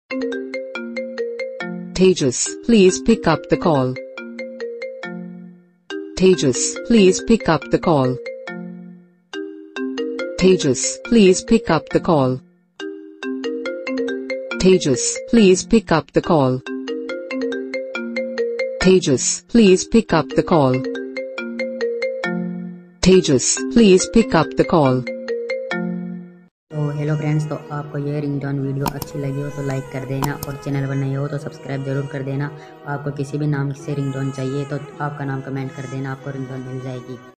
Tejas, please pick up the call. Tejas, please pick up the call. Tejas, please pick up the call. Tejas, please pick up the call. Tejas, please pick up the call. Tejas, please pick up the call. तो hello friends, तो आपको ये ringtone video अच्छी लगी हो तो like कर देना और चैनल पर नए हो तो सब्सक्राइब जरूर कर देना। आपको किसी भी नाम से रिंगटोन चाहिए तो आपका नाम कमेंट कर देना, आपको रिंगटोन मिल जाएगी।